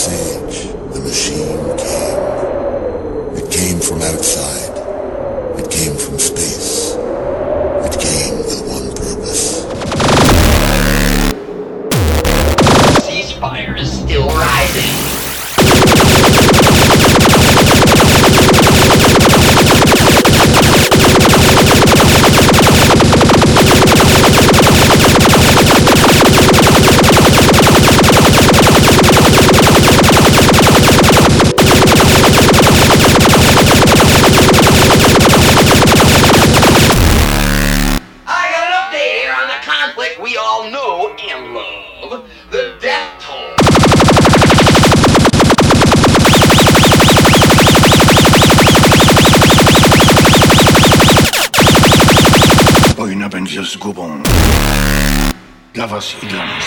Sage, the machine came. It came from outside. It came from space. It came with one purpose. Ceasefire is still rising. We all know and love the death toll. Wojna będzie zgubą dla was i dla nas.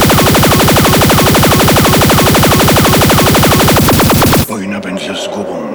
Wojna będzie zgubą